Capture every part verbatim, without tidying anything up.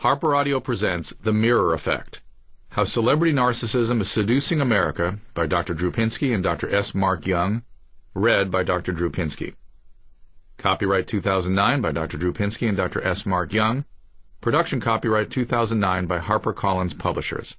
Harper Audio presents The Mirror Effect, How Celebrity Narcissism is Seducing America by Doctor Drew Pinsky and Doctor S. Mark Young, read by Doctor Drew Pinsky. Copyright two thousand nine by Doctor Drew Pinsky and Doctor S. Mark Young. Production copyright two thousand nine by HarperCollins Publishers.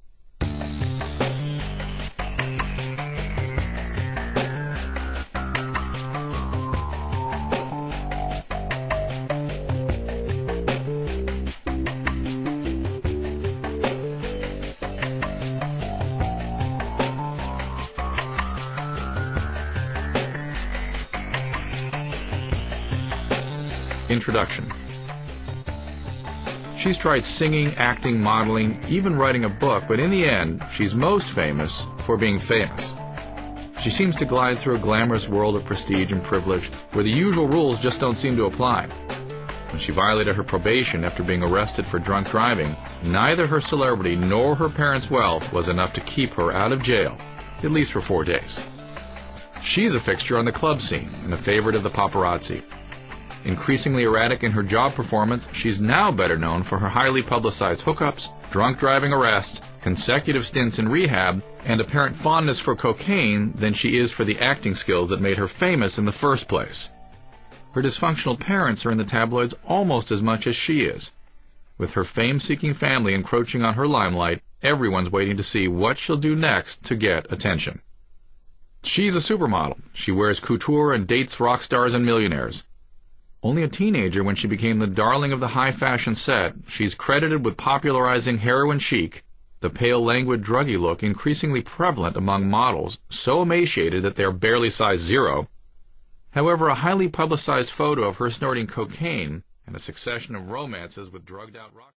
Introduction. She's tried singing, acting, modeling, even writing a book, but in the end, she's most famous for being famous. She seems to glide through a glamorous world of prestige and privilege where the usual rules just don't seem to apply. When she violated her probation after being arrested for drunk driving, neither her celebrity nor her parents' wealth was enough to keep her out of jail, at least for four days. She's a fixture on the club scene and a favorite of the paparazzi. Increasingly erratic in her job performance, she's now better known for her highly publicized hookups, drunk driving arrests, consecutive stints in rehab, and apparent fondness for cocaine than she is for the acting skills that made her famous in the first place. Her dysfunctional parents are in the tabloids almost as much as she is. With her fame-seeking family encroaching on her limelight, everyone's waiting to see what she'll do next to get attention. She's a supermodel. She wears couture and dates rock stars and millionaires. Only a teenager when she became the darling of the high-fashion set, she's credited with popularizing heroin chic, the pale, languid, druggy look increasingly prevalent among models, so emaciated that they're barely size zero. However, a highly publicized photo of her snorting cocaine and a succession of romances with drugged-out rock